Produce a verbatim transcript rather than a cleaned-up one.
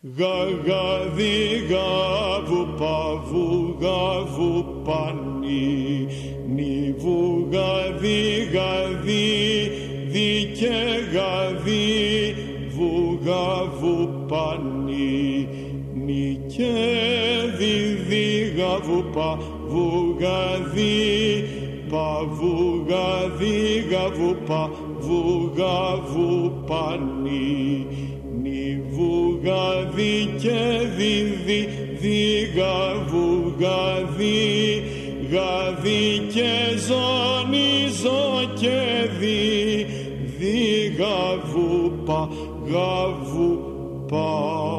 Γαγαδί γαβου παβου γαβου πανί, νιβου γαδί γαδί, δικε γαδί, βου γαβου πανί, νικε διδί γαβου παβου γαδί, παβου γαδί γαβου παβου γαβου πανί, νιβουγαδί και διδί, διγαβου γαδί, γαδί και ζώνη ζω και δι, διγαβου πα, γαβου πα.